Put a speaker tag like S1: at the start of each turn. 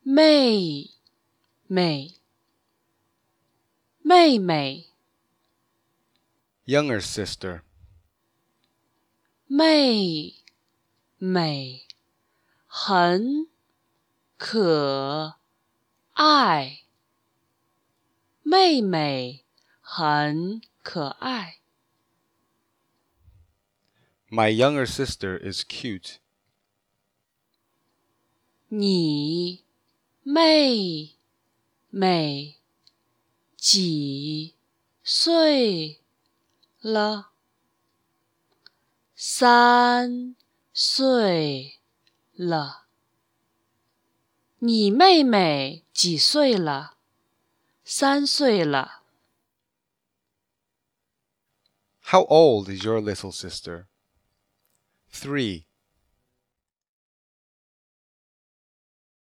S1: 妹妹妹妹
S2: Younger sister.
S1: 妹妹很可爱，妹妹很可爱。
S2: My younger sister is cute.
S1: 你妹妹几岁了？3岁了。你妹妹几岁了？3岁了。
S2: How old is your little sister? 3.